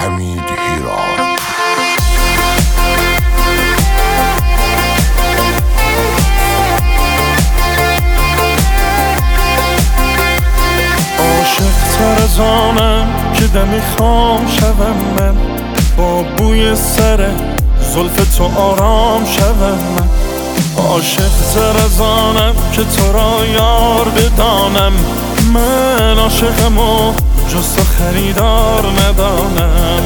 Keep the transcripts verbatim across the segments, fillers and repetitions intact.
حمید هیراد. عاشق تر از آنم که دمی خام شوم من، با بوی سر زلف تو آرام شوم من. عاشق تر از آنم که تو را یار بدانم، من عاشقم و جز تو خریدار ندانم.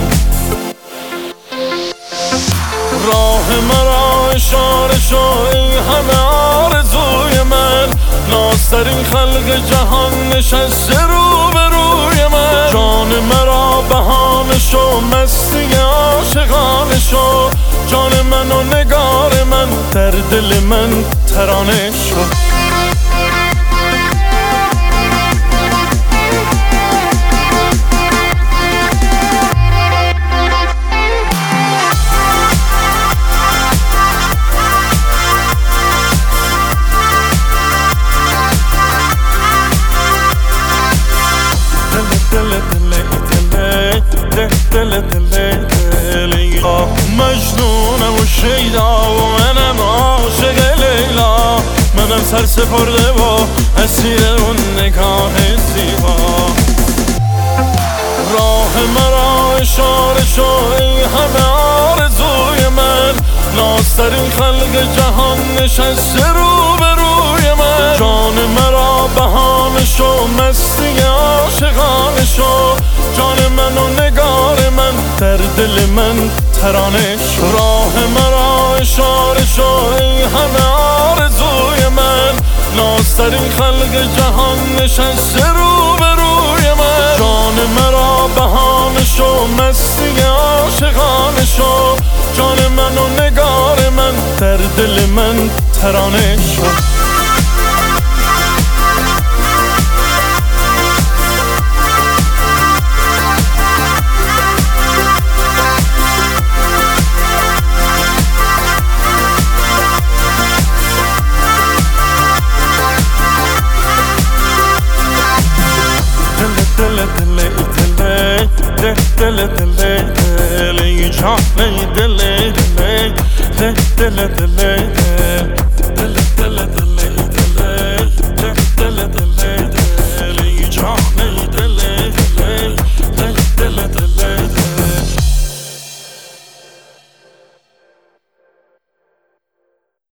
راه مرا اشاره شو ای همه آرزوی من، نازترین خلق جهان نشسته رو به روی من. جان مرا بهانه شو، مستی عاشقانه شو، جان من و نگار من، در دل من ترانه شو. دل دل دل آه مجنونم و شیدا و منم عاشق لیلا، منم سر سپرده و اسیر اون نگاه زیبا. راه مرا اشاره شو ای همه آرزوی من، نازترین خلق جهان نشسته رو به روی من. جان مرا بهانه شو، مستی عاشقانه شو، جان من و نگار من، در دل من ترانه شو. راه مرا اشاره شو ای همه آرزوی من، نازترین خلق جهان نشسته رو به روی من. جان مرا بهانه شو، مستی عاشقانه شو، جان من و نگار من، در دل من ترانه شو. دل دل دل ای جان دل دل دل دل دل